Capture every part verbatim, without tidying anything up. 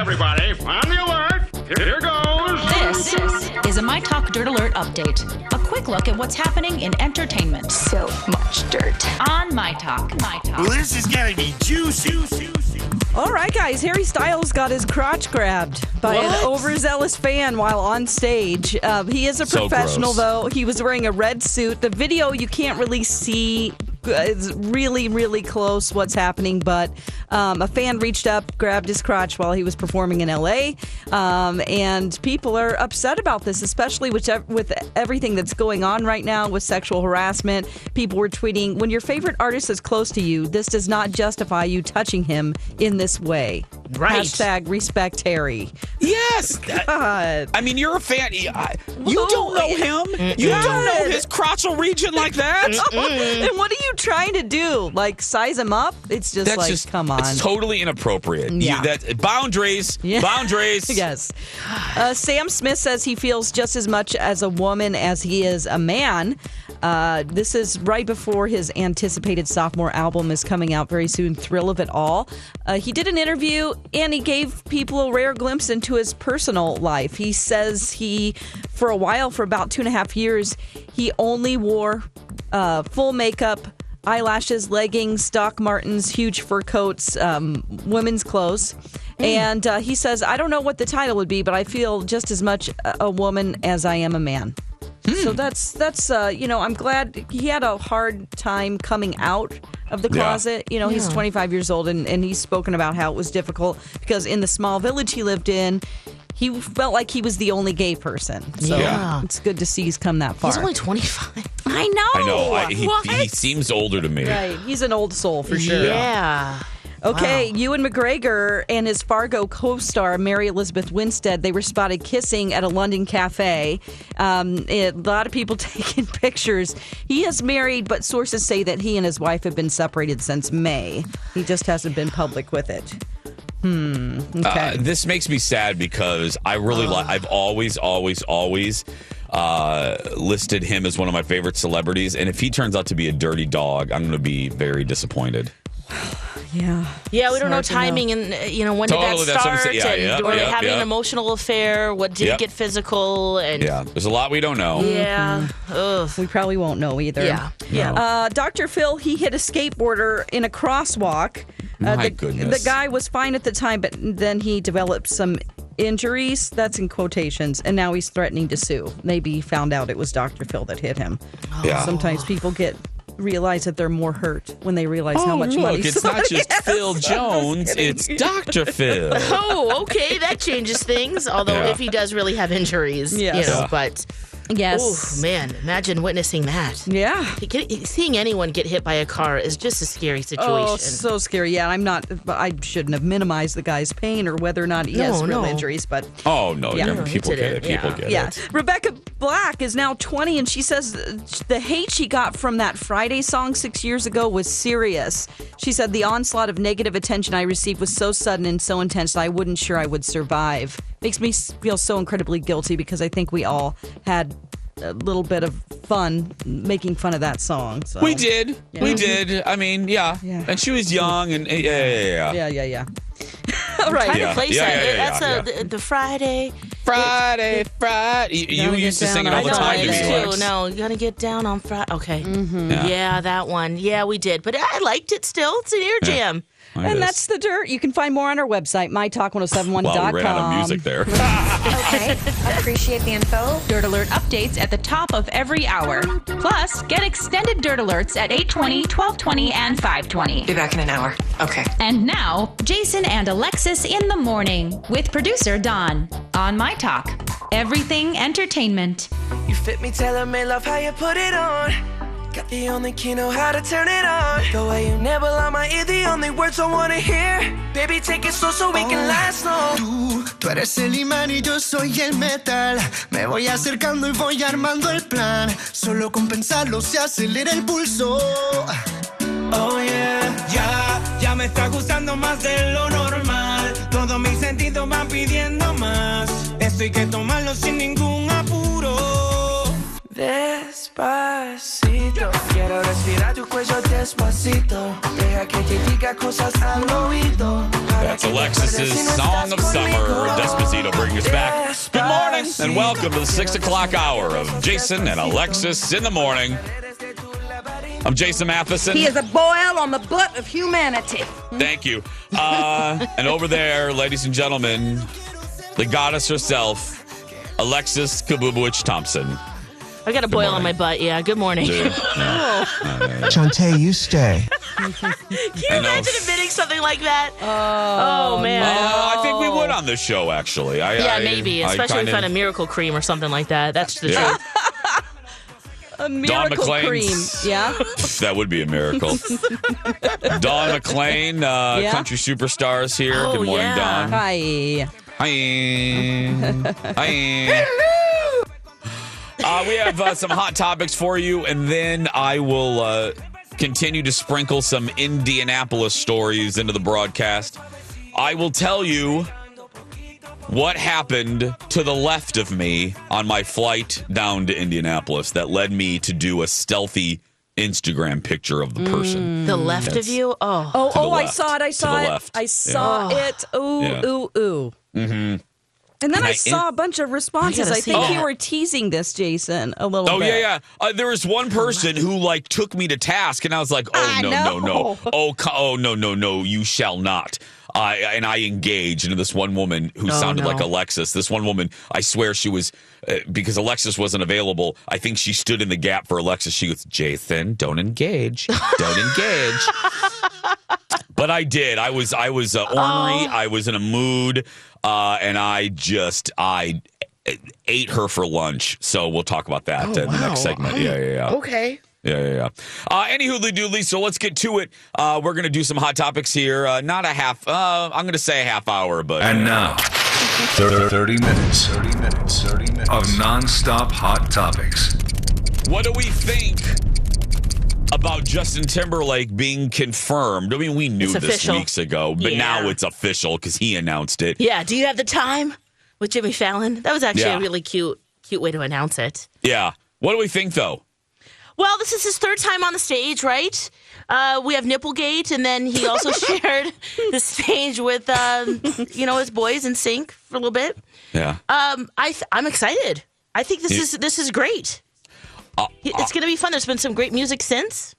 everybody. On the alert. Here goes. This is a My Talk Dirt Alert update. A quick look at what's happening in entertainment. So much dirt. On My Talk. My Talk. Well, this is going to be juicy. All right, guys. Harry Styles got his crotch grabbed by What? an overzealous fan while on stage. Uh, he is a So professional, gross. though. He was wearing a red suit. The video, you can't really see. It's really, really close what's happening, but um, a fan reached up, grabbed his crotch while he was performing in L A, um, and people are upset about this, especially with, with everything that's going on right now with sexual harassment. People were tweeting, when your favorite artist is close to you, this does not justify you touching him in this way. Right. Hashtag respect Harry. Yes. God. I mean, you're a fan. You don't know him. You God. don't know his crotchal region like that. And what are you trying to do? Like, size him up? It's just That's like, just, come on. It's totally inappropriate. Yeah. You, that, boundaries. Yeah. Boundaries. Yes. Uh, Sam Smith says he feels just as much as a woman as he is a man. Uh, this is right before his anticipated sophomore album is coming out very soon, Thrill of It All. Uh, he did an interview and he gave people a rare glimpse into his personal life. He says he, for a while, for about two and a half years, he only wore uh, full makeup, eyelashes, leggings, Doc Martens, huge fur coats, um, women's clothes. And uh, he says, I don't know what the title would be, but I feel just as much a, a woman as I am a man. So that's, that's uh, you know, I'm glad he had a hard time coming out of the Yeah. closet. You know, he's twenty-five years old, and, and he's spoken about how it was difficult because in the small village he lived in, he felt like he was the only gay person. So Yeah. it's good to see he's come that far. He's only twenty-five. I know. I know. I, he, What? he seems older to me. Right. He's an old soul for sure. Yeah. Okay, Wow. Ewan McGregor and his Fargo co-star Mary Elizabeth Winstead, they were spotted kissing at a London cafe. Um, a lot of people taking pictures. He is married, but sources say that he and his wife have been separated since May. He just hasn't been public with it. Hmm. Okay. Uh, this makes me sad because I really like. I've always, always, always uh, listed him as one of my favorite celebrities, and if he turns out to be a dirty dog, I'm going to be very disappointed. yeah. Yeah, we don't know Hard to timing and, uh, you know, when Totally, did that that's what I'm start? saying. Yeah, and yeah, were they yeah, having yeah. an emotional affair? What did Yep. it get physical? And Yeah, there's a lot we don't know. Yeah. Ugh. We probably won't know either. Yeah. Yeah. Uh, Doctor Phil, he hit a skateboarder in a crosswalk. Uh, My the, goodness. The guy was fine at the time, but then he developed some injuries. That's in quotations. And now he's threatening to sue. Maybe he found out it was Doctor Phil that hit him. Yeah. Sometimes people get realize that they're more hurt when they realize how Oh, much look, money it's not somebody just has. Phil Jones, it's Doctor Phil. Oh, okay. That changes things. Although Yeah. if he does really have injuries, Yes. you know, Yeah. but Yes. oh man, imagine witnessing that. Yeah. Get- Seeing anyone get hit by a car is just a scary situation. Oh, so scary. Yeah, I'm not, I shouldn't have minimized the guy's pain or whether or not he has No, real no. injuries, but Oh, no, Yeah. yeah, No, he people did get it, it. People yeah. get yeah. it. Rebecca Black is now twenty, and she says the hate she got from that Friday song six years ago was serious. She said the onslaught of negative attention I received was so sudden and so intense that I wasn't sure I would survive. Makes me feel so incredibly guilty because I think we all had a little bit of fun making fun of that song. So. We did. Yeah. We did. I mean, yeah. Yeah. And she was young, and yeah, yeah, yeah. Yeah, yeah, yeah. All right. Trying Yeah. to place Yeah, that. yeah, yeah, That's yeah, a, the, the Friday. Friday, Friday. You, you Gotta get used to down sing it on all the I know time I to used me, to. Lex. No, you gotta get down on Friday. Okay. Yeah. Yeah, that one. Yeah, we did. But I liked it still. It's an ear jam. It And is. that's the dirt. You can find more on our website, my talk ten seventy-one dot com. Wow, we ran out of music there. Okay, appreciate the info. Dirt Alert updates at the top of every hour. Plus, get extended Dirt Alerts at eight twenty, twelve twenty, and five twenty. Be back in an hour. Okay. And now, Jason and Alexis in the morning with producer Don on My Talk. Everything entertainment. You fit me, tailor made, love how you put it on. Got the only key, know how to turn it on. The way you never lie my ear, the only words I wanna hear. Baby, take it slow so we can last long. Tú, tú eres el imán y yo soy el metal. Me voy acercando y voy armando el plan. Solo con pensarlo se acelera el pulso. Oh yeah, ya, ya me está gustando más de lo normal. Todos mis sentidos van pidiendo más. Esto hay que tomarlo sin ningún apuro. Despacito, quiero respirar tu cuello despacito. Deja que te diga cosas al oído. That's Alexis's Song of Summer. Despacito bringing us back. Good morning and welcome to the six o'clock hour of Jason and Alexis in the morning. I'm Jason Matheson. He is a boil on the butt of humanity. Thank you. Uh, and over there, ladies and gentlemen, the goddess herself, Alexis Kabubowicz Thompson. I got a boil on my butt. Yeah. Good morning. Yeah. Oh. Shantae, you stay. Can you imagine admitting something like that? Oh, oh man. Uh, I think we would on this show, actually. I, yeah, I, maybe. I Especially kind if we found a miracle cream or something like that. That's the Yeah. truth. A miracle Dawn cream. McClain's- Yeah. That would be a miracle. Dawn McClain, uh, Yeah. country superstars here. Oh, Good morning, yeah. Dawn. Hi. Hi. Hi. Uh, we have uh, some hot topics for you, and then I will uh, continue to sprinkle some Indianapolis stories into the broadcast. I will tell you what happened to the left of me on my flight down to Indianapolis that led me to do a stealthy Instagram picture of the person. The left That's- of you? Oh. Oh, To the oh, I left. saw it. I To saw the it. left. I saw Yeah. it. Ooh, Yeah. ooh, ooh. Mm-hmm. And then And I, I saw in- a bunch of responses. I gotta I see think you that. were teasing this, Jason, a little Oh, bit. yeah, yeah. Uh, there was one person who, like, took me to task, and I was like, oh, I no, no, no. know. Oh, co- oh, no, no, no, you shall not. Uh, and I engaged into this one woman who Oh, sounded no. like Alexis. This one woman, I swear she was, uh, because Alexis wasn't available, I think she stood in the gap for Alexis. She goes, Jason, don't engage. Don't engage. But I did. I was I was uh, ornery. Oh. I was in a mood, uh, and I just I ate her for lunch. So we'll talk about that Oh, in the wow. next segment. Yeah, yeah, yeah. Okay. Yeah, yeah, yeah. Uh, any hoodly doodly, so let's get to it. Uh, we're going to do some hot topics here. Uh, not a half, uh, I'm going to say a half hour, but. And now, thirty minutes, thirty minutes, thirty minutes of nonstop hot topics. What do we think about Justin Timberlake being confirmed? I mean, we knew It's this official. weeks ago, but Yeah. now it's official because he announced it. Yeah. Do you have the time with Jimmy Fallon? That was actually Yeah. a really cute, cute way to announce it. Yeah. What do we think, though? Well, this is his third time on the stage, right? Uh, we have Nipplegate, and then he also shared the stage with, um, you know, his boys in sync for a little bit. Yeah. Um, I th- I'm excited. I think this Yeah. is this is great. Uh, It's going to be fun. There's been some great music since.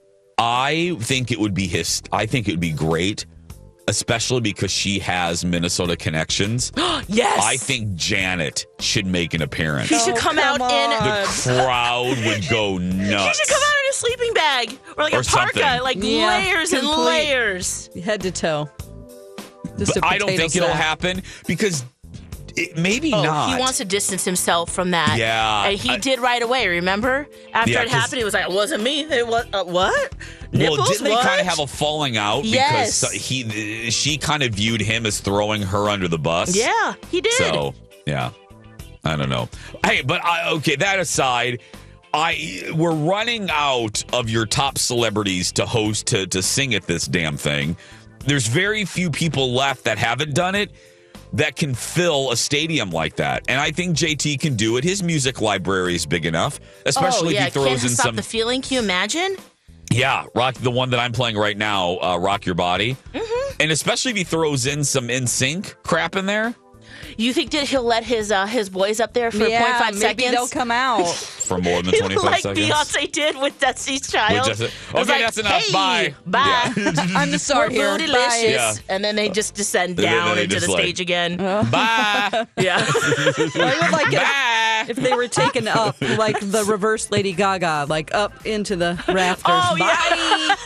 I think it would be his. I think it would be great, especially because she has Minnesota connections. Yes. I think Janet should make an appearance. He should come, out in The crowd would go He nuts. should come out in a sleeping bag or like Or a parka, something. like Yeah, layers and complete. layers. Head to toe. Just But a I don't potato think it'll sack. happen because it, maybe Oh, not. he wants to distance himself from that. Yeah, and he I- did right away. Remember, after Yeah, it 'cause- happened, he was like, "It wasn't me. It was uh, what? Nipples? Well, didn't they what?" kind of have a falling out Yes. because he she kind of viewed him as throwing her under the bus? Yeah, he did. So, yeah. I don't know. Hey, but I, okay, that aside, I we're running out of your top celebrities to host to to sing at this damn thing. There's very few people left that haven't done it that can fill a stadium like that. And I think J T can do it. His music library is big enough, especially oh, yeah. if he throws Can't in stop some the feeling. Can you imagine? Yeah, rock the one that I'm playing right now, uh, Rock Your Body. Mm-hmm. And especially if he throws in some N Sync crap in there You think that he'll let his uh, his boys up there for Yeah, point five maybe seconds? they'll come out. for more than twenty-five like seconds. Beyonce did with Destiny's Child. With just- It was okay, like, that's enough. Hey, Bye. Bye. Yeah. I'm the star We're here. bootylicious. Yeah. And then they just descend And then down they into just the like- stage again. Bye. Yeah. I would like it Bye. if they were taken up, like the reverse Lady Gaga, like up into the rafters. Oh, Bye.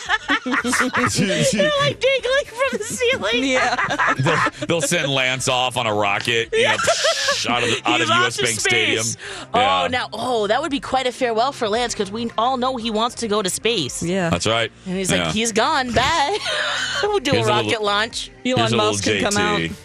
They're like dangling from the ceiling. Yeah. they'll, they'll send Lance off on a rocket, you know, out of the, out He's of U off S to Bank space. Stadium. Oh, Yeah. now, oh, that would be quite a farewell for Lance because we all know he wants to go to space. Yeah. That's right. And he's Yeah. like, he's gone. Bye. We'll do Here's a a rocket little- launch. Here's Elon a little Musk can come out. J T.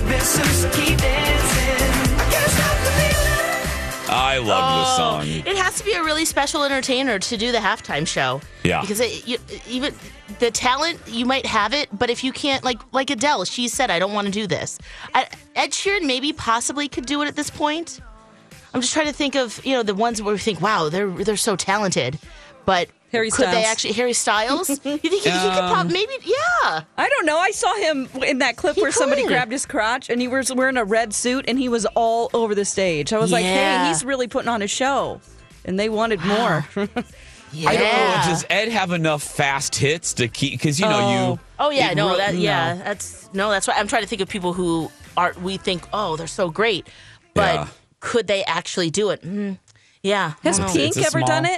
I love this Oh, song. it has has to be a really special entertainer to do the halftime show. Yeah. Because it, you, even the talent, you might have it, but if you can't, like like Adele, she said, I don't want to do this. I, Ed Sheeran maybe possibly could do it at this point. I'm just trying to think of, you know, the ones where we think, wow, they're they're so talented. But Harry could Styles. they actually, Harry Styles? You think he, he could pop, maybe, yeah. I don't know. I saw him in that clip He where somebody could. grabbed his crotch and he was wearing a red suit and he was all over the stage. I was like, Yeah. hey, he's really putting on a show. And they wanted more. Yeah. I don't know. Does Ed have enough fast hits to keep? Because you know you. Oh yeah, it no, really- that yeah, that's no, that's why I'm trying to think of people who are we think, oh, they're so great, but Yeah. could they actually do it? Mm, yeah, I Has don't know. Pink It's a ever small- done it?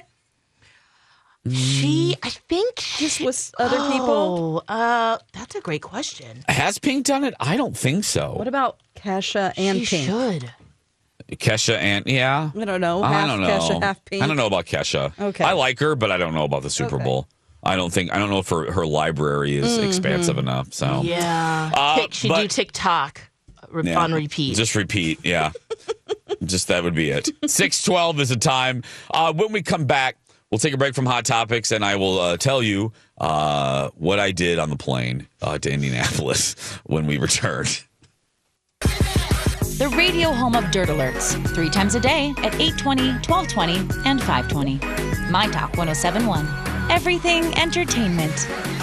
She, I think Just with other Oh, people? uh, that's a great question. Has Pink done it? I don't think so. What about Kesha and she Pink? should. Kesha and yeah. I don't know. I Half don't know. Kesha, half Pink. I don't know about Kesha. Okay. I like her, but I don't know about the Super Okay. Bowl. I don't think I don't know if her, her library is Mm-hmm. expansive enough. So Yeah, Uh, Tick- she do but- TikTok re- Yeah. on repeat. Just repeat, yeah. Just that would be it. six twelve is the time. Uh, when we come back, we'll take a break from Hot Topics, and I will uh, tell you uh, what I did on the plane uh, to Indianapolis when we return. The radio home of Dirt Alerts. Three times a day at eight twenty, twelve twenty, and five twenty. My Talk one oh seven point one. Everything entertainment.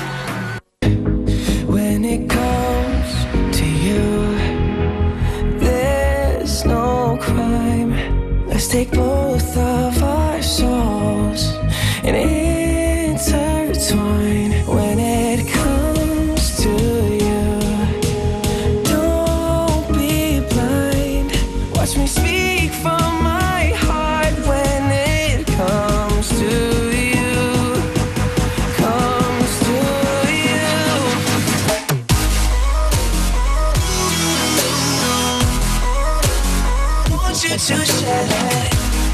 When it comes to you, there's no crime. Let's take both of our souls and intertwine. When it comes to you, don't be blind. Watch me speak from my heart when it comes to you. Comes to you. Want you to share.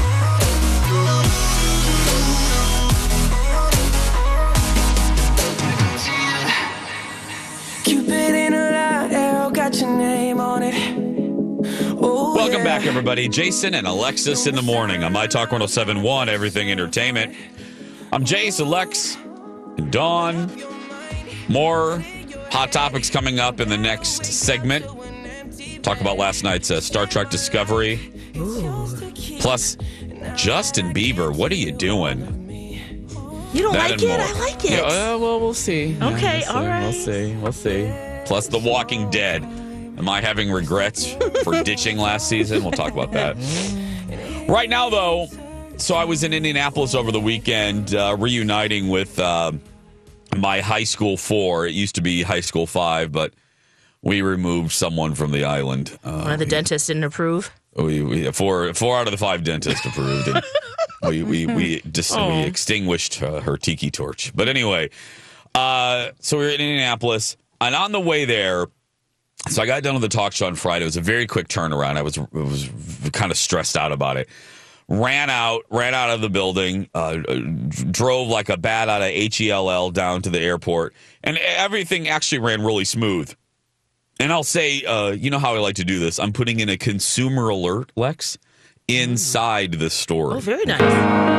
Cupid in a light arrow got your name on it. Oh, Welcome yeah. back, everybody. Jason and Alexis in the morning on My Talk one oh seven point one, Everything Entertainment. I'm Jace, Alex, and Dawn. More Hot Topics coming up in the next segment. Talk about last night's uh, Star Trek Discovery. Plus, Justin Bieber, what are you doing? You don't That like and it? more. I like it. Yeah, uh, well, we'll see. Yeah, Okay, we'll all see. right. We'll see. We'll see. Plus, The Walking Dead. Am I having regrets for ditching last season? We'll talk about that. Right now, though, so I was in Indianapolis over the weekend, uh, reuniting with uh, my high school four. It used to be high school five, but we removed someone from the island. Uh, One of the dentists didn't approve. we, we four four out of the five dentists approved. And we we we just Oh. we extinguished uh, her tiki torch. But anyway, uh, so we were in Indianapolis, and on the way there, so I got done with the talk show on Friday. It was a very quick turnaround. I was was kind of stressed out about it. Ran out, ran out of the building, uh, drove like a bat out of H E L L down to the airport, and everything actually ran really smooth. And I'll say, uh, you know how I like to do this. I'm putting in a consumer alert, Lex, inside the store. Oh, very nice.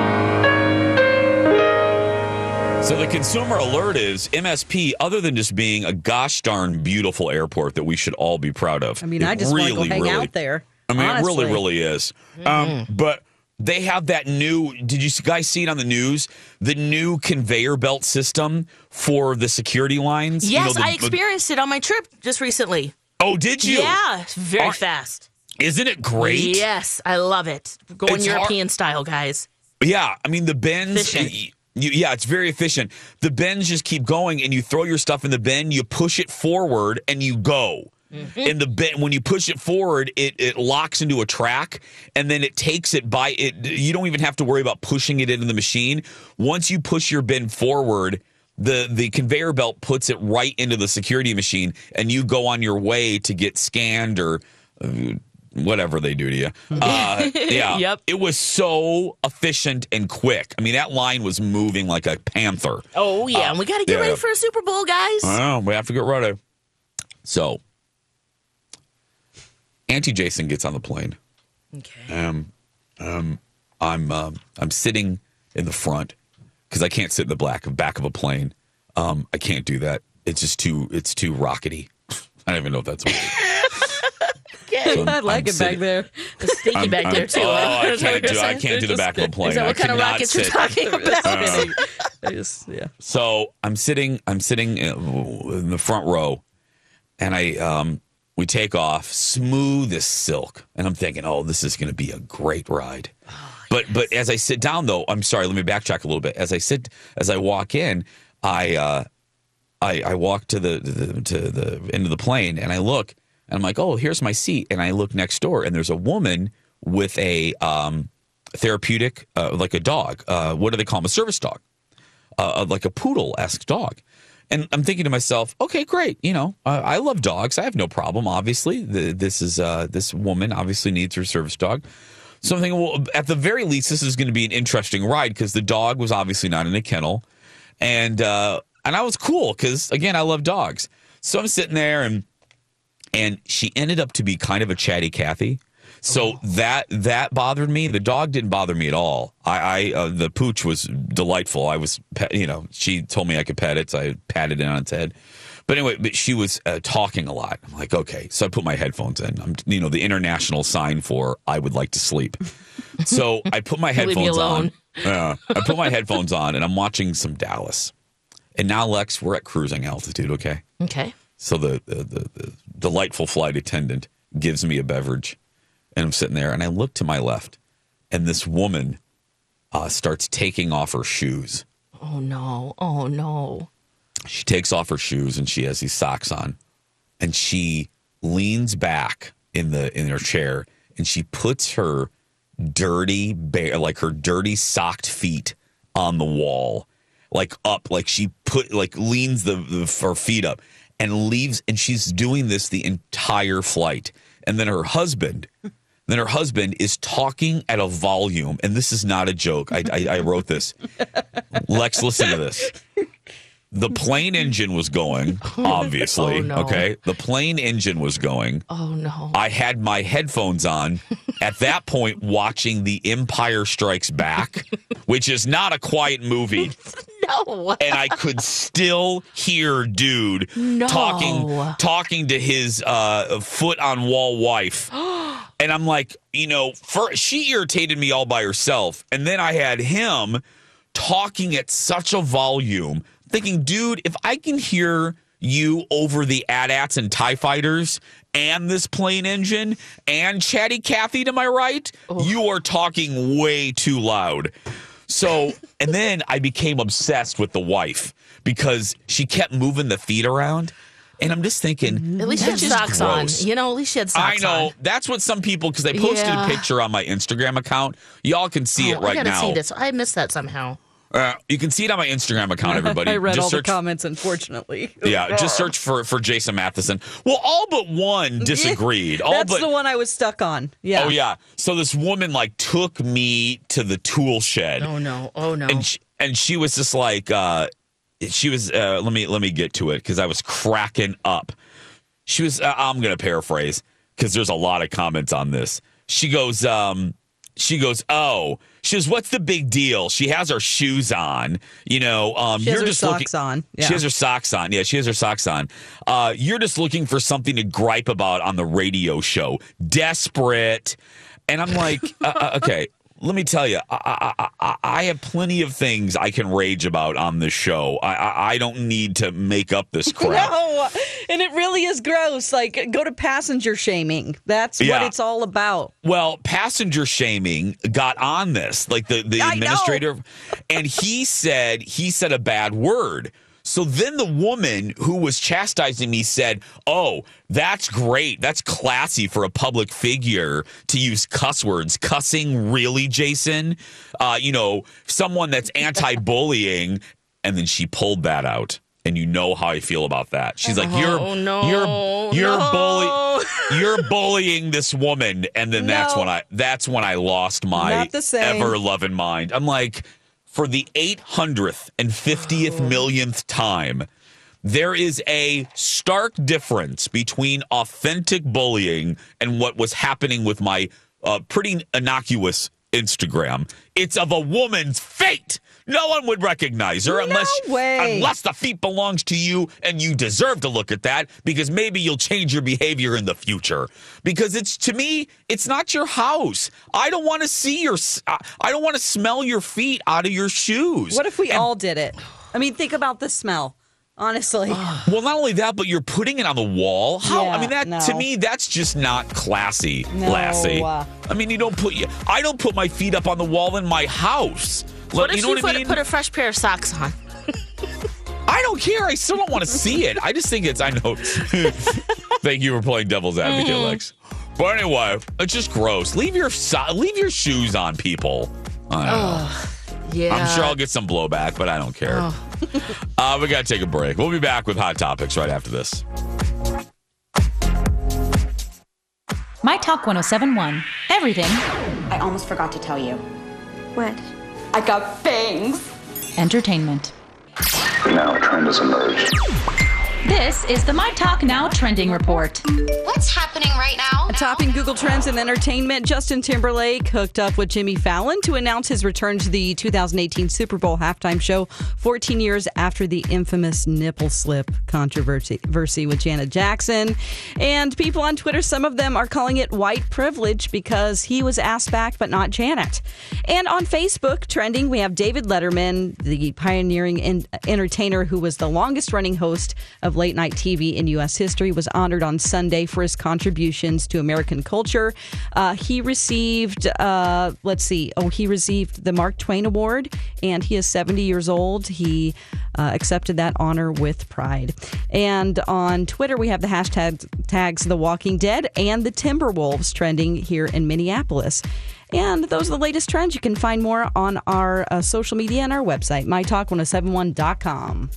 So the consumer alert is M S P, other than just being a gosh darn beautiful airport that we should all be proud of. I mean, It I just really, want to go hang really, out there. I mean, honestly. it really, really is. Um, but they have that new, did you guys see it on the news? The new conveyor belt system for the security lines? You Yes, know, the- I experienced it on my trip just recently. Oh, did you? Yeah, it's very Are- fast. Isn't it great? Yes, I love it. Going It's hard- European style, guys. Yeah, I mean the bins. Efficient. y- You, yeah, it's very efficient. The bins just keep going, and you throw your stuff in the bin. You push it forward, and you go. And the bin, when you push it forward, it it locks into a track, and then it takes it by it. You don't even have to worry about pushing it into the machine. Once you push your bin forward, the the conveyor belt puts it right into the security machine, and you go on your way to get scanned or uh, whatever they do to you. Uh, yeah. Yep. It was so efficient and quick. I mean, that line was moving like a panther. Oh, yeah, Uh, and we got to get yeah, ready yeah. for a Super Bowl, guys. I know. We have to get ready. So, Auntie Jason gets on the plane. Okay. Um, um, I'm um, I'm sitting in the front because I can't sit in the black back of a plane. Um, I can't do that. It's just too it's too rockety. I don't even know if that's what it is. So I like I'm it sitting- back there. It's stinky I'm- back I'm- there too. Oh, huh? I Is that can't what do you're I saying? can't do the back of a plane. Is that I what kind of cannot rockets you're sit- talking about? Uh, I just, yeah. So I'm sitting, I'm sitting in the front row, and I, um, we take off, smooth as silk, and I'm thinking, oh, this is going to be a great ride. But but as I sit down, though, I'm sorry. Let me backtrack a little bit. As I sit, as I walk in, I uh, I, I walk to the, the to the end of the plane, and I look, and I'm like, oh, here's my seat, and I look next door, and there's a woman with a um, therapeutic, uh, like a dog. Uh, what do they call them? A service dog. Uh, like a poodle-esque dog. And I'm thinking to myself, okay, great. You know, uh, I love dogs. I have no problem, obviously. The, this is uh, this woman obviously needs her service dog. So I'm thinking, well, at the very least, this is going to be an interesting ride because the dog was obviously not in a kennel. And uh, and I was cool because, again, I love dogs. So I'm sitting there, and and she ended up to be kind of a chatty Cathy. So that that bothered me. The dog didn't bother me at all. I, I uh, the pooch was delightful. I was, pet, you know, she told me I could pet it, so I patted it on its head. But anyway, but she was uh, talking a lot. I'm like, okay, so I put my headphones in. I'm, you know, the international sign for I would like to sleep. So I put my Leave me headphones on. alone. Yeah, I put my headphones on, and I'm watching some Dallas. And now, Lex, we're at cruising altitude. Okay. Okay. So the the, the, the delightful flight attendant gives me a beverage. And I'm sitting there, and I look to my left, and this woman uh, starts taking off her shoes. Oh, no. Oh, no. She takes off her shoes, and she has these socks on. And she leans back in the in her chair, and she puts her dirty, bare, like her dirty socked feet on the wall, like up, like she put, like leans the, the her feet up, and leaves. And she's doing this the entire flight. And then her husband. Then her husband is talking at a volume, and this is not a joke. I, I, I wrote this. Lex, listen to this. The plane engine was going, obviously. Oh, no. Okay, the plane engine was going. Oh, no. I had my headphones on at that point, watching The Empire Strikes Back, which is not a quiet movie. No. And I could still hear dude No. talking talking to his uh, foot on wall wife. And I'm like, you know, for, she irritated me all by herself. And then I had him talking at such a volume, thinking, dude, if I can hear you over the A T A Ts and TIE Fighters and this plane engine and Chatty Cathy to my right, oh. you are talking way too loud. So, and then I became obsessed with the wife because she kept moving the feet around. And I'm just thinking, at least she had socks gross. on. You know, at least she had socks on. I know. On. That's what some people, because I posted yeah. a picture on my Instagram account. Y'all can see oh, it right I gotta now. See this. I missed that somehow. Uh, you can see it on my Instagram account, everybody. I read just all search, the comments, unfortunately. Yeah, just search for, for Jason Matheson. Well, all but one disagreed. All That's but, the one I was stuck on. Yeah. Oh, yeah. So this woman, like, took me to the tool shed. Oh, no. Oh, no. And she, and she was just like, uh, she was, uh, let me let me get to it, because I was cracking up. She was, uh, I'm going to paraphrase, because there's a lot of comments on this. She goes, um, she goes, oh, she goes, what's the big deal? She has her shoes on, you know. Um, she has you're her just socks looking, on. Yeah. She has her socks on. Yeah, she has her socks on. Uh, you're just looking for something to gripe about on the radio show. Desperate. And I'm like, uh, okay. Let me tell you, I, I, I, I have plenty of things I can rage about on this show. I, I, I don't need to make up this crap. No, and it really is gross. Like, go to passenger shaming. That's Yeah. what it's all about. Well, passenger shaming got on this, like the, the I administrator, and he said he said a bad word. So then the woman who was chastising me said, oh, that's great. That's classy for a public figure to use cuss words. Cussing, really, Jason? Uh, you know, someone that's anti-bullying. And then she pulled that out. And you know how I feel about that. She's like, you're oh, no, you're you're no. bullying you're bullying this woman. And then that's No. when I that's when I lost my Not the same. ever loving mind. I'm like, for the eight hundredth and fiftieth millionth time, there is a stark difference between authentic bullying and what was happening with my uh, pretty innocuous Instagram. It's of a woman's feet. No one would recognize her No unless way. unless the feet belongs to you and you deserve to look at that because maybe you'll change your behavior in the future. Because it's to me, it's not your house. I don't want to see your I don't want to smell your feet out of your shoes. What if we And- all did it? I mean, think about the smell. Honestly. Well, not only that, but you're putting it on the wall. How? Yeah, I mean, that no. to me, that's just not classy, No, Lassie. uh, I mean, you don't put you. I don't put my feet up on the wall in my house. What Like, if you know she what put, I mean? put a fresh pair of socks on? I don't care. I still don't want to see it. I just think it's. I know. Thank you for playing devil's advocate, Mm-hmm. Lex. But anyway, it's just gross. Leave your so- leave your shoes on, people. I don't know. Yeah. I'm sure I'll get some blowback, but I don't care. Oh. uh, we got to take a break. We'll be back with Hot Topics right after this. My Talk one oh seven one. Everything I almost forgot to tell you. What? I got bangs. entertainment. Now a trend has emerged. This is the My Talk Now Trending Report. What's happening right now? Topping Google Trends in entertainment, Justin Timberlake hooked up with Jimmy Fallon to announce his return to the two thousand eighteen Super Bowl halftime show fourteen years after the infamous nipple slip controversy versy with Janet Jackson. And people on Twitter, some of them are calling it white privilege because he was asked back, but not Janet. And on Facebook, trending, we have David Letterman, the pioneering in- entertainer who was the longest running host of late night T V in U S history, was honored on Sunday for his contributions to American culture. Uh, he received, uh, let's see, oh, he received the Mark Twain Award, and he is seventy years old. He uh, accepted that honor with pride. And on Twitter, we have the hashtag tags The Walking Dead and the Timberwolves trending here in Minneapolis. And those are the latest trends. You can find more on our uh, social media and our website, my talk ten seventy-one dot com.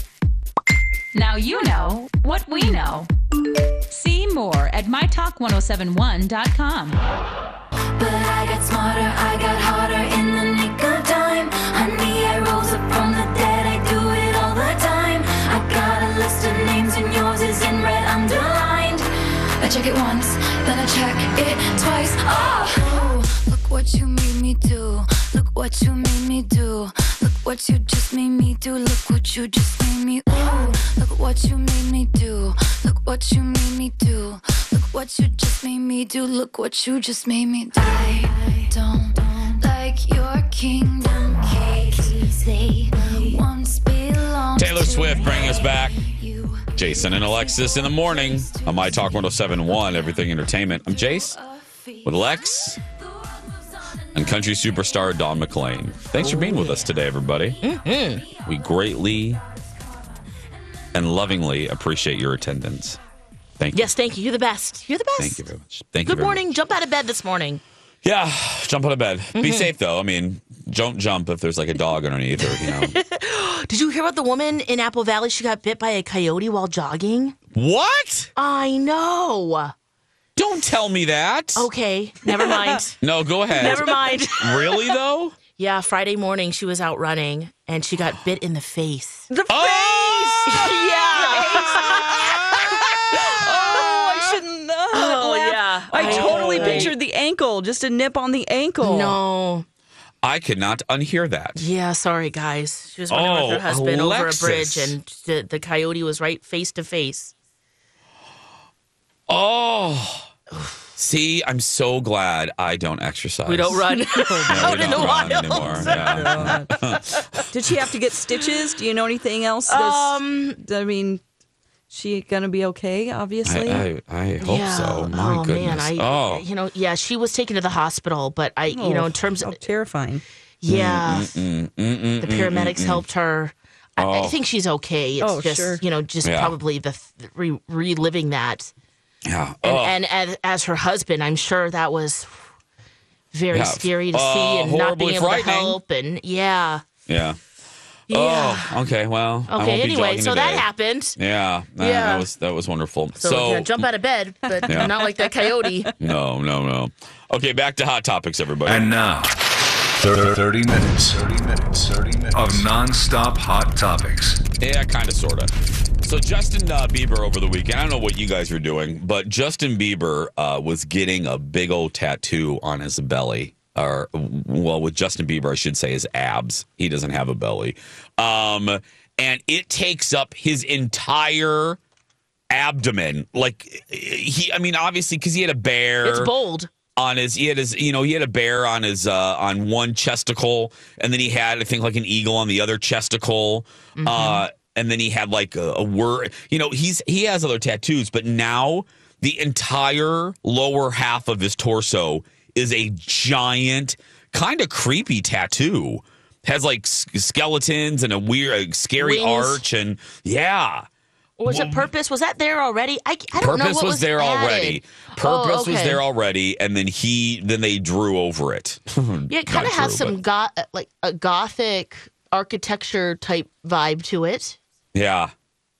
Now you know what we know. See more at my talk ten seventy-one dot com. But I got smarter, I got harder in the nick of time. Honey, I rose up from the dead, I do it all the time. I got a list of names and yours is in red underlined. I check it once, then I check it twice. Oh, look what you made me do. Look what you made me do. Look what you just made me do. Look what you just made me. Ooh, look what you made me do. Look what you made me do. Look what you just made me do. Look what you just made me do. I don't like your kingdom keys. They once belonged Taylor to Swift me. bringing us back. Jason and Alexis in the morning on My Talk ten seventy-one, Everything Entertainment. I'm Jace with Lex and country superstar Dawn McClain. Thanks for being with us today, everybody. Mm-hmm. We greatly and lovingly appreciate your attendance. Thank you. Yes, thank you. You're the best. You're the best. Thank you very much. Thank you Good very morning. Jump out of bed this morning. much. Yeah, jump out of bed. Be Mhm. safe, though. I mean, don't jump if there's like a dog underneath or, you know. Did you hear about the woman in Apple Valley? She got bit by a coyote while jogging. What? I know. Don't tell me that. Okay, never mind. No, go ahead. Never mind. Really, though? Yeah, Friday morning she was out running and she got bit in the face. The Oh! Oh, I shouldn't know. Oh, yeah. I I totally know. pictured the ankle, just a nip on the ankle. No. I could not unhear that. Yeah, sorry, guys. She was running Oh, with her husband Alexis. over a bridge and the, the coyote was right face to face. Oh. See, I'm so glad I don't exercise. We don't run Yeah, we out in don't the run wild. anymore. Yeah. Did she have to get stitches? Do you know anything else? Um, I mean, she gonna be okay? Obviously. I, I, I hope yeah. so. My oh, goodness. Man, I, oh. You know, yeah, she was taken to the hospital, but I, you know, in terms of. Oh, terrifying. Yeah. Mm, mm, mm, mm, the mm, paramedics mm, mm. helped her. I, I Oh. think she's okay. It's Oh, just, sure. you know, just Yeah. probably the th- re- reliving that. Yeah. And, Oh. and as, as her husband, I'm sure that was very Yeah. scary to Uh, see and not being horribly able to frightening. help. And yeah. Yeah. Yeah. Oh, okay. Well, I won't Okay, be anyway, jogging so that today. happened. Yeah. That, Yeah. that was that was wonderful. So, So, yeah, jump out of bed, but Yeah. not like that coyote. no, no, no. Okay, back to Hot Topics, everybody. And now, thirty minutes, thirty minutes, thirty minutes of nonstop hot topics. Yeah, kind of, sort of. So Justin uh, Bieber over the weekend, I don't know what you guys were doing, but Justin Bieber uh, was getting a big old tattoo on his belly or well, with Justin Bieber, I should say his abs. He doesn't have a belly. Um, and it takes up his entire abdomen. Like he, I mean, obviously, because he had a bear. It's bold. On his, he had his, you know, he had a bear on his, uh, on one chesticle, and then he had, I think, like an eagle on the other chesticle, mm-hmm. uh, and then he had like a, a word, you know, he's he has other tattoos, but now the entire lower half of his torso is a giant, kind of creepy tattoo. Has like s- skeletons and a weird, a scary Wings. arch, and yeah. Was it Purpose? Was that there already? I, I don't Purpose know what was, was there added. already. Purpose oh, okay. was there already, and then he then they drew over it. Yeah, it kind of has some go- like a gothic architecture type vibe to it. Yeah,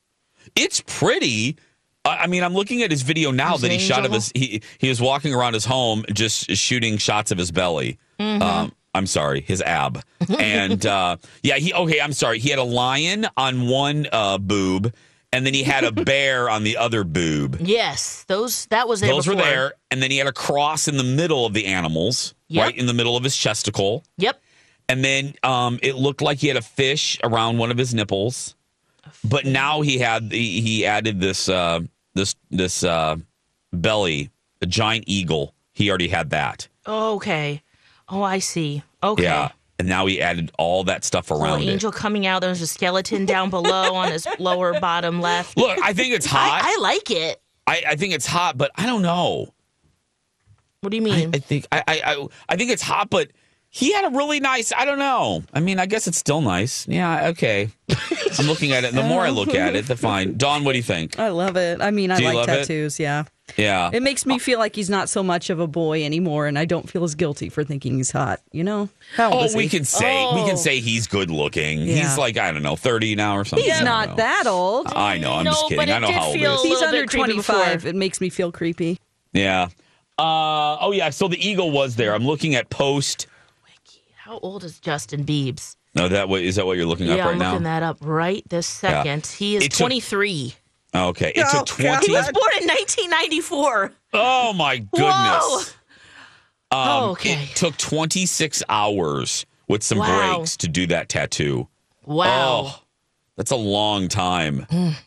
it's pretty. I I mean, I'm looking at his video now There's that he an shot of angel. his. He he was walking around his home just shooting shots of his belly. Mhm. Um, I'm sorry, his ab. And uh, yeah, he okay. I'm sorry. He had a lion on one uh, boob. And then he had a bear on the other boob. Yes, those that was there. Those before. were there. And then he had a cross in the middle of the animals, Yep. right in the middle of his chesticle. Yep. And then um, it looked like he had a fish around one of his nipples. But now he had he, he added this uh, this this uh, belly, a giant eagle. He already had that. Oh, okay. Oh, I see. Okay. Yeah. And now he added all that stuff Little around it. angel coming out. There's a skeleton down below on his lower bottom left. Look, I think it's hot. I, I like it. I, I think it's hot, but I don't know. What do you mean? I, I think I, I I I think it's hot, but he had a really nice. I don't know. I mean, I guess it's still nice. Yeah. Okay. I'm looking at it. The more I look at it, the fine. Dawn, what do you think? I love it. I mean, I Do you like love it? tattoos. Yeah. Yeah. It makes me feel like he's not so much of a boy anymore, and I don't feel as guilty for thinking he's hot. You know? How old Oh, is we he? can say we Oh. can say he's good looking. Yeah. He's like I don't know, thirty now or something. He's I don't not know. that old. I know. I'm No, just kidding. but it I know did how old he feel- is. a He's little under bit creepy twenty-five. before. It makes me feel creepy. Yeah. Uh, oh yeah. So the eagle was there. I'm looking at post. How old is Justin Biebs? No, that what is that what you're looking yeah, up right I'm now? looking that up right this second. He is It took- twenty-three. Okay, it Oh, took twenty. He was born in nineteen ninety-four. Oh my goodness. Um, Oh, okay. It took twenty-six hours with some Wow. breaks to do that tattoo. Wow. Oh, that's a long time.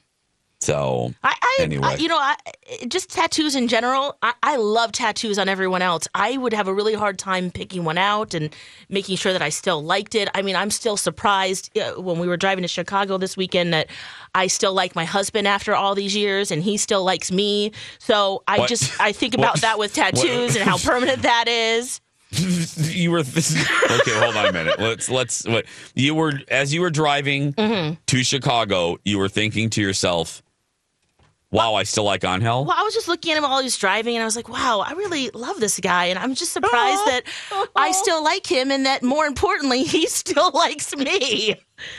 So, I, I, anyway. I- you know, I, just tattoos in general. I, I love tattoos on everyone else. I would have a really hard time picking one out and making sure that I still liked it. I mean, I'm still surprised uh, when we were driving to Chicago this weekend that I still like my husband after all these years, and he still likes me. So I What? just I think about What? that with tattoos and how permanent that is. you were okay. Hold on a minute. Let's let's. What you were as you were driving Mhm. to Chicago, you were thinking to yourself, "Wow, I still like Angel." Well, I was just looking at him while he was driving, and I was like, wow, I really love this guy. And I'm just surprised that I still like him, and that more importantly, he still likes me.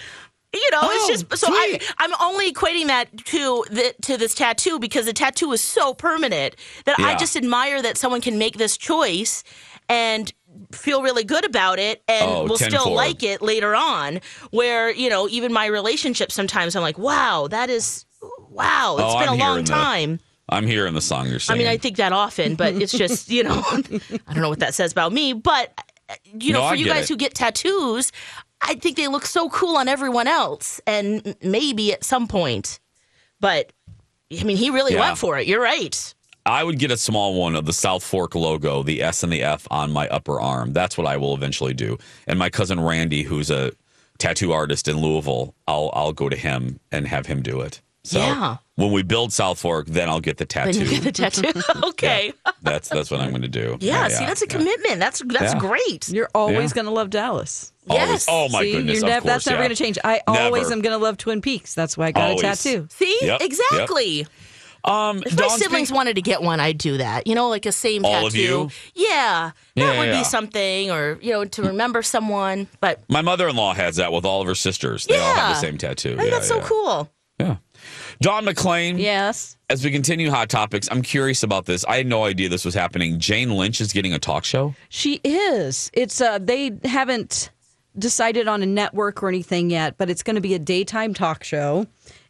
You know, Oh, it's just so I, I'm only equating that to the, to this tattoo because the tattoo is so permanent that I Yeah. just admire that someone can make this choice and feel really good about it and Oh, will still tenfold. like it later on. Where, you know, even my relationship sometimes I'm like, wow, that is, wow, it's Oh, been I'm a long hearing the- time. I'm hearing the song you're I singing. mean, I think that often, but it's just, you know, I don't know what that says about me. But, uh, you know, No, for I you get guys it. who get tattoos, I think they look so cool on everyone else. And m- maybe at some point. But, I mean, he really Yeah. went for it. You're right. I would get a small one of the South Fork logo, the S and the F on my upper arm. That's what I will eventually do. And my cousin Randy, who's a tattoo artist in Louisville, I'll I'll go to him and have him do it. So Yeah. when we build South Fork, then I'll get the tattoo. Then you get the tattoo. Okay. That's that's what I'm going to do. Yeah, see, that's a yeah. commitment. That's that's Yeah. great. You're always Yeah. going to love Dallas. Always. Yes. Oh my See, goodness! you're of nev- course, that's never yeah. going to change. I always Never. am going to love Twin Peaks. That's why I got Always. a tattoo. See? Yep, yep. Exactly. Um, If my Dawn, siblings speak- wanted to get one, I'd do that. You know, like a same All tattoo. of you? Yeah. Yeah, That would yeah. be something, or, you know, to remember someone. But My mother-in-law has that with all of her sisters. They all have Yeah. the same tattoo. I think yeah, that's so yeah. cool. Yeah. Dawn McClain. Yes. As we continue Hot Topics, I'm curious about this. I had no idea this was happening. Jane Lynch is getting a talk show. She is. It's uh they haven't decided on a network or anything yet, but it's going to be a daytime talk show,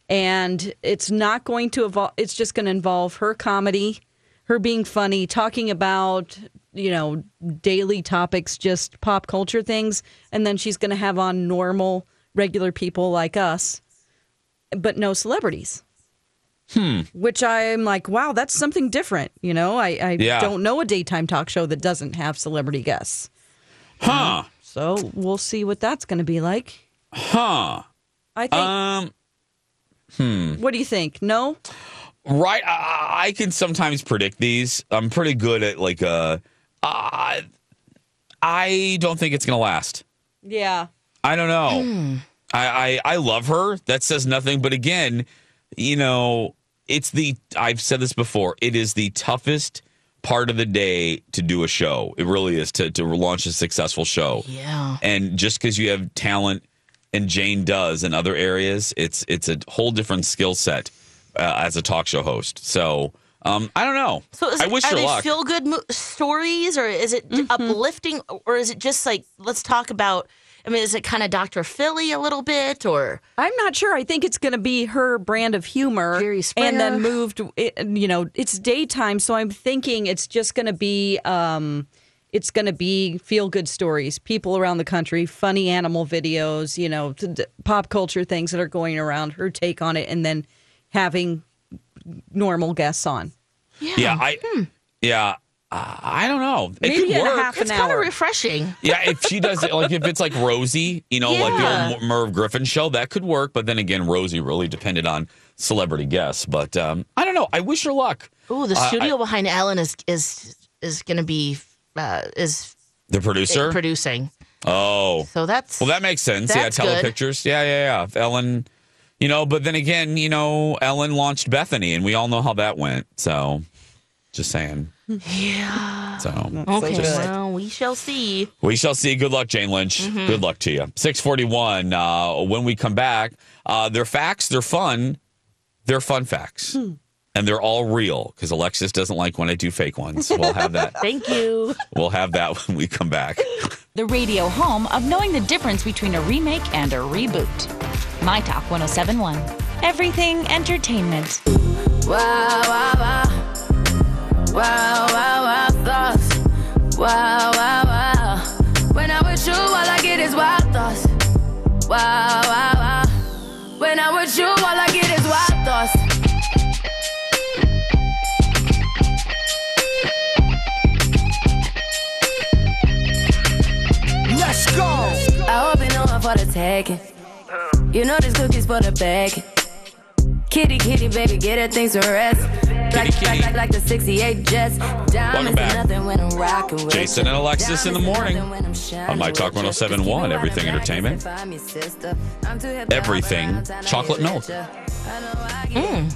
and it's not going to evolve. It's just going to involve her comedy, her being funny, talking about you know, daily topics, just pop culture things. And then she's going to have on normal, regular people like us, but no celebrities. Hmm. Which I'm like, wow, that's something different. You know, I, I Yeah. don't know a daytime talk show that doesn't have celebrity guests. Huh. So we'll see what that's going to be like. Huh. I think. Um. Hmm. What do you think? No? Right. I, I can sometimes predict these. I'm pretty good at like uh, uh I don't think it's going to last. Yeah. I don't know. I, I I love her. That says nothing. But again, you know, it's the I've said this before. It is the toughest part of the day to do a show. It really is to to launch a successful show. Yeah. And just because you have talent, and Jane does in other areas, it's it's a whole different skill set uh, as a talk show host. So um, I don't know. So is I it, wish are her they luck. feel good mo- stories, or is it Mm-hmm. uplifting, or is it just like, let's talk about? I mean, is it kind of Doctor Philly a little bit, or I'm not sure. I think it's going to be her brand of humor. Jerry Springer. And then moved, it- you know, it's daytime. So I'm thinking it's just going to be, um, it's going to be feel good stories, people around the country, funny animal videos, you know, t- t- pop culture things that are going around, her take on it, and then having normal guests on. Yeah, I yeah, uh, I don't know. It Maybe could in a work. half an it's kind of hour. refreshing? Yeah, if she does it, like if it's like Rosie, you know, like Yeah. the old Merv Griffin show, that could work. But then again, Rosie really depended on celebrity guests. But um, I don't know. I wish her luck. Oh, the Uh, studio I- behind Ellen is is is going to be uh, is The producer. producing. Oh, So that's well, that makes sense. That's yeah, good. telepictures. Yeah, yeah, yeah. If Ellen, you know, but then again, you know, Ellen launched Bethany, and we all know how that went. So, just saying. yeah. So, Okay, just- well, we shall see. we shall see. Good luck, Jane Lynch. Mhm. Good luck to you. six forty-one. Uh, when we come back, uh, they're facts. They're fun. They're fun facts. And they're all real because Alexis doesn't like when I do fake ones. We'll have that. Thank you. We'll have that when we come back. The radio home of knowing the difference between a remake and a reboot. My Talk one oh seven point one. Everything entertainment. Wow, wow, wow. Wow, wow, wow, thoughts. Wow, wow, wow. When I'm with you, all I get is wild thoughts. Wow, wow, wow. When I'm with you, all I get is wild thoughts. Let's go. I hope you know I'm for the taking. You know this cookie's for the bag. Kitty, kitty, baby, get her things to rest. Like, kitty. like, like, like the sixty-eight Jets. Diamonds back. are nothing when I'm rocking with Jason you. and Alexis in the morning Diamonds are nothing when I'm on My shining Talk with you. one oh seven point one. Everything Entertainment. Everything chocolate milk. Mm.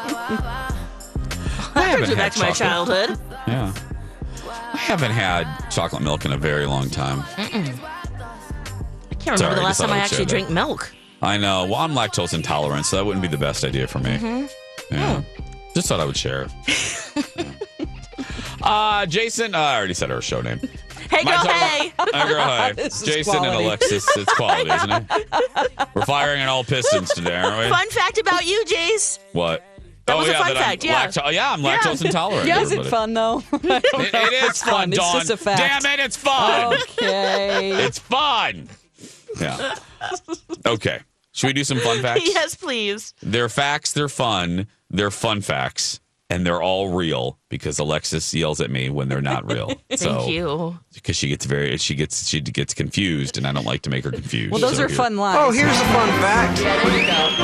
I haven't Brings me back had to my chocolate. childhood. Yeah. I haven't had chocolate milk in a very long time. Mm-mm. I can't remember Sorry, the I last just time thought I I would actually share that. drank milk. I know. Well, I'm lactose intolerant, so that wouldn't be the best idea for me. Mm-hmm. Yeah. Just thought I would share. Yeah. uh, Jason, uh, I already said our show name. Hey, My girl, Talk- hey. Hi, girl, hi. This is Jason and quality. Alexis. It's quality, isn't it? We're firing on all pistons today, aren't we? Fun fact about you, Jace. What? That oh, was a yeah, fun that fact, I'm yeah. lacto- yeah, I'm lactose intolerant. Yeah, is it everybody. fun, though? It, it is fun, It's Dawn. just a fact. Damn it, it's fun. Okay. It's fun. Yeah. Okay. Should we do some fun facts? Yes, please. They're facts, they're fun, they're fun facts, and they're all real because Alexis yells at me when they're not real. Thank so, you. Because she gets very she gets she gets confused and I don't like to make her confused. Well, those So are here- fun lines. Oh, here's a fun fact. Yeah, there you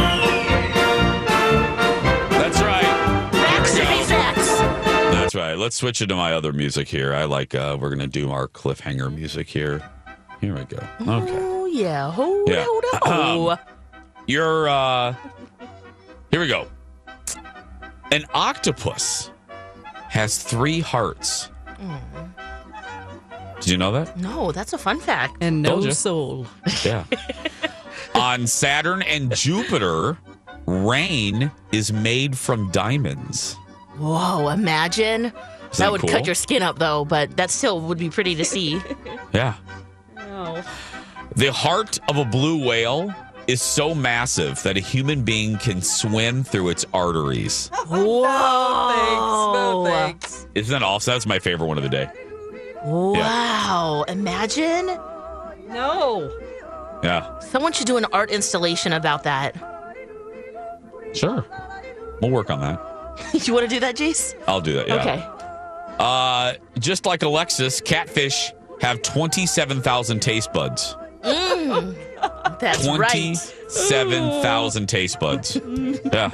go. That's right. Facts There to we be go. facts. That's right. Let's switch it to my other music here. I like uh we're gonna do our cliffhanger music here. Here we go. Okay. Oh, yeah. Ho, Yeah. ho, ho. Um, You're uh here we go. An octopus has three hearts. Did you know that? No, that's a fun fact. And no Told you. soul. Yeah. On Saturn and Jupiter, rain is made from diamonds. Whoa, imagine. that That would cool? cut your skin up, though, but that still would be pretty to see. Yeah. No. The heart of a blue whale is so massive that a human being can swim through its arteries. Whoa. Thanks. No thanks. Isn't that awesome? That's my favorite one of the day. Wow. Yeah. Imagine. No. Yeah. Someone should do an art installation about that. Sure. We'll work on that. You want to do that, Jace? I'll do that, yeah. Okay. Uh, just like Alexis, catfish have twenty-seven thousand taste buds. Mm, that's twenty-seven thousand right. taste buds. Yeah.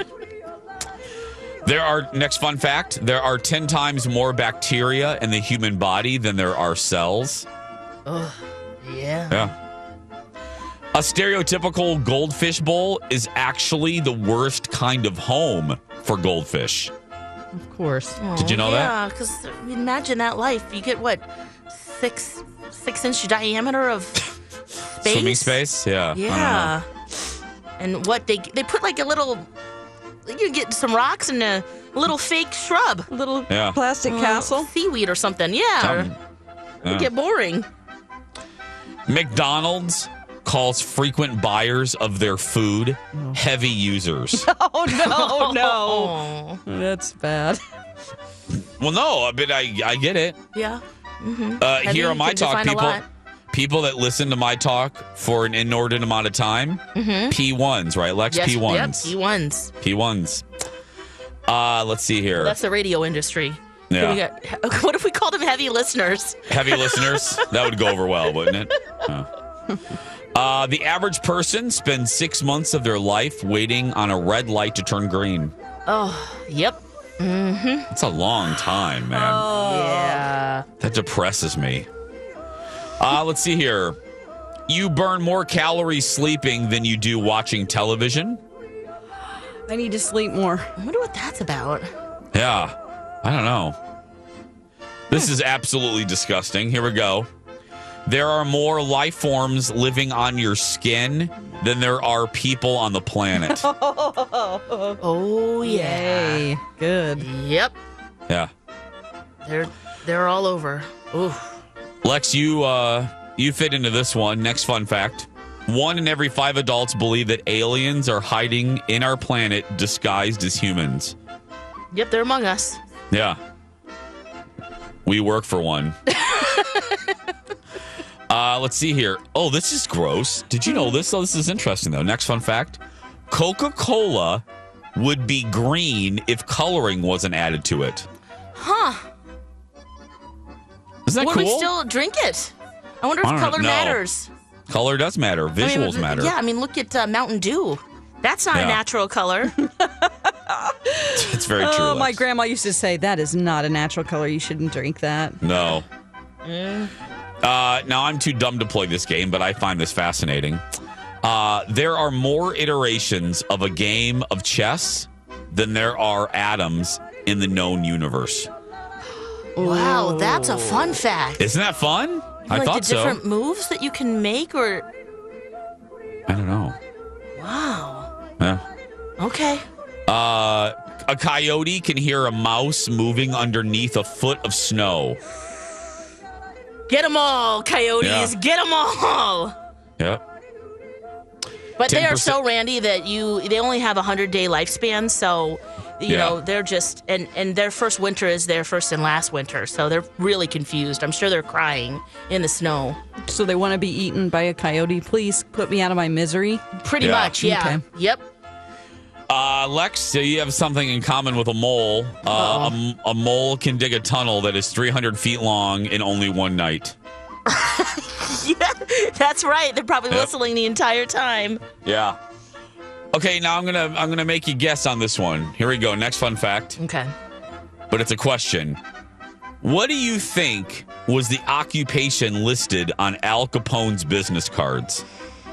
There are, next fun fact, there are ten times more bacteria in the human body than there are cells. Oh, yeah. Yeah. A stereotypical goldfish bowl is actually the worst kind of home for goldfish. Of course. Oh, Did you know yeah, that? Yeah, because imagine that life. You get, what, six six inch diameter of space? Swimming space? Yeah. Yeah. And what, they they put like a little, you get some rocks and a little fake shrub. A little yeah. plastic uh, castle? Seaweed or something. Yeah. Um, yeah. It get boring. McDonald's calls frequent buyers of their food oh. heavy users. Oh, no, no. That's bad. Well, no, but I I get it. Yeah. Mm-hmm. Uh, here on My Talk, people people that listen to My Talk for an inordinate amount of time, mm-hmm. P ones, right, Lex? Yes, P ones. Yep, P ones. P ones. Uh, let's see here. That's the radio industry. Yeah. Got, what if we called them heavy listeners? Heavy listeners? That would go over well, wouldn't it? Oh. Uh, the average person spends six months of their life waiting on a red light to turn green. Oh, yep. Mm-hmm. That's a long time, man. Oh. Yeah. That depresses me. Uh, let's see here. You burn more calories sleeping than you do watching television. I need to sleep more. I wonder what that's about. Yeah. I don't know. This is absolutely disgusting. Here we go. There are more life forms living on your skin than there are people on the planet. Oh, yeah. Yay. Good. Yep. Yeah. They're they're all over. Ooh. Lex, you uh, you fit into this one. Next fun fact. One in every five adults believe that aliens are hiding in our planet disguised as humans. Yep, they're among us. Yeah. We work for one. uh, let's see here. Oh, this is gross. Did you know this? Oh, this is interesting, though. Next fun fact. Coca-Cola would be green if coloring wasn't added to it. Huh. Isn't that Would cool? we still drink it? I wonder if I color know. matters. Color does matter. Visuals I mean, matter. Yeah, I mean, look at uh, Mountain Dew. That's not Yeah. a natural color. It's very true. Oh, Lex. my grandma used to say that is not a natural color. You shouldn't drink that. No. Mm. Uh, now, I'm too dumb to play this game, but I find this fascinating. Uh, there are more iterations of a game of chess than there are atoms in the known universe. Wow, that's a fun fact. Isn't that fun? I like thought the so. different moves that you can make, or I don't know. wow. Yeah. Okay. Uh, a coyote can hear a mouse moving underneath a foot of snow. Get them all, coyotes. Yeah. Get them all. Yep. But they are ten percent so randy that you they only have a hundred day lifespan. So, you Yeah. know, they're just and and their first winter is their first and last winter. So they're really confused. I'm sure they're crying in the snow. So they want to be eaten by a coyote. Please put me out of my misery. Pretty Yeah. much, yeah. Okay. Yep. Uh, Lex, so you have something in common with a mole. Uh, a, a mole can dig a tunnel that is three hundred feet long in only one night. Yeah, that's right. They're probably Yep. whistling the entire time. Yeah. Okay, now I'm gonna I'm gonna make you guess on this one. Here we go. Next fun fact. Okay. But it's a question. What do you think was the occupation listed on Al Capone's business cards?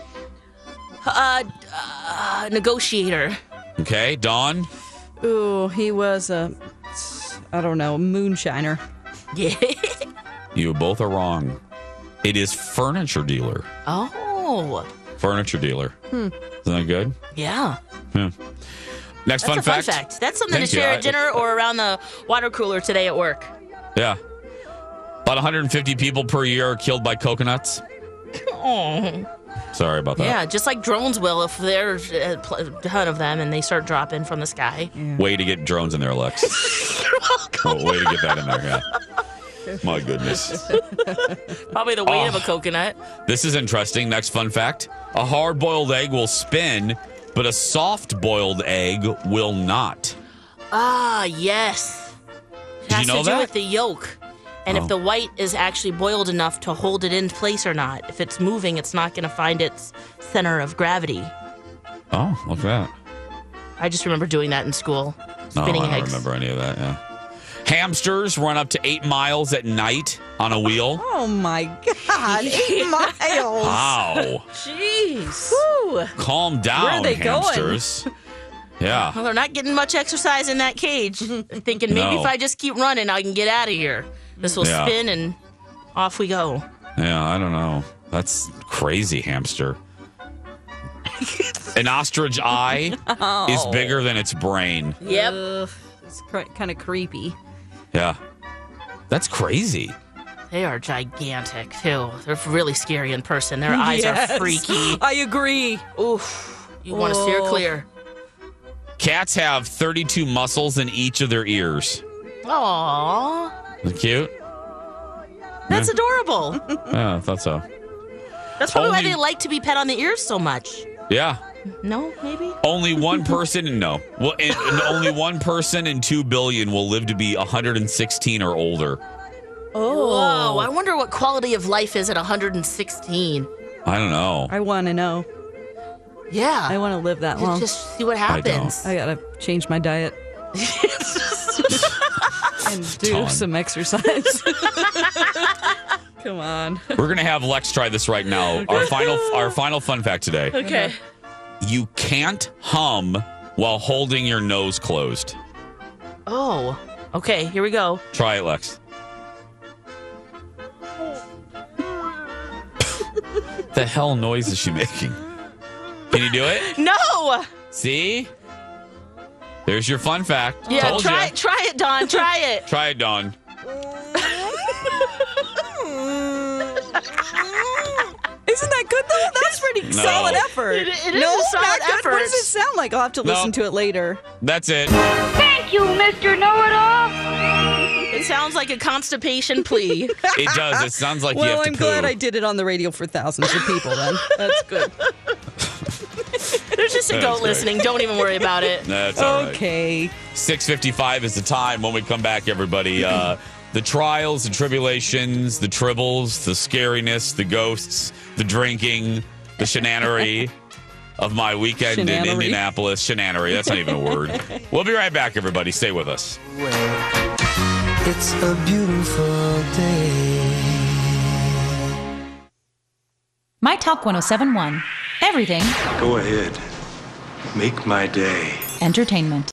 Uh, uh negotiator. Okay, Dawn? Ooh, he was a, I don't know, moonshiner. Yeah. You both are wrong. It is furniture dealer. Oh. Furniture dealer. Hmm. Isn't that good? Yeah. Yeah. Next That's fun a fact. fun fact. That's something Thank to you. share I- at dinner or around the water cooler today at work. Yeah. About one hundred fifty people per year are killed by coconuts. Oh. Sorry about that. Yeah, just like drones will if there's a pl- a ton of them and they start dropping from the sky. Way to get drones in there, Lex. Well, way to get that in there, yeah. My goodness. Probably the weight Oh. of a coconut. This is interesting. Next fun fact. A hard-boiled egg will spin, but a soft-boiled egg will not. Ah, yes. It Did has you know to do that? with the yolk. And Oh. if the white is actually boiled enough to hold it in place or not. If it's moving, it's not going to find its center of gravity. Oh, look at that. I just remember doing that in school. No, Spinning I don't eggs. remember any of that, yeah. Hamsters run up to eight miles at night on a wheel. Oh my God, eight miles. Wow. Jeez. Whew. Calm down, Where are they going? hamsters. Yeah. Well, they're not getting much exercise in that cage. They're thinking maybe No. if I just keep running, I can get out of here. This will Yeah. spin and off we go. Yeah, I don't know. That's crazy, hamster. An ostrich eye is bigger than its brain. Yep. Ugh, it's cr- kind of creepy. Yeah. That's crazy. They are gigantic, too. They're really scary in person. Their eyes Yes, are freaky. I agree. Oof. You want to steer Oh. clear. Cats have thirty-two muscles in each of their ears. Aww. Isn't it cute? That's Yeah. adorable. Yeah, I thought so. That's probably why Only- they like to be pet on the ears so much. Yeah. No, maybe? Only one person, no. Well, and, and only one person in two billion will live to be one hundred sixteen or older. Oh. Whoa. I wonder what quality of life is at one hundred sixteen. I don't know. I want to know. Yeah. I want to live that long. Just see what I don't. happens. I gotta change my diet and do Ton. some exercise. Come on. We're gonna have Lex try this right now. Our final, our final fun fact today. Okay. You can't hum while holding your nose closed. Oh. Okay, here we go. Try it, Lex. The hell noise is she making? Can you do it? No. See? There's your fun fact. Yeah, Told try ya. try it, Dawn. Try it. Try it, Dawn. Isn't that good though? That's pretty No. solid effort. It- it is no, a solid not good. What effort. does it sound like? I'll have to No. listen to it later. That's it. Thank you, Mister Know-It-All. It sounds like a constipation plea. It does. It sounds like you Well, have to I'm poo. glad I did it on the radio for thousands of people then. That's good. There's just a That's goat great. listening. Don't even worry about it. That's all right. Okay. six fifty-five is the time. When we come back, everybody, uh, the trials and tribulations, the tribbles, the scariness, the ghosts, the drinking, the shenanery of my weekend in Shenanery. Indianapolis. Shenanery, that's not even a word. We'll be right back, everybody. Stay with us. It's a beautiful day. My Talk ten seventy-one. Everything Go ahead. Make my day. entertainment.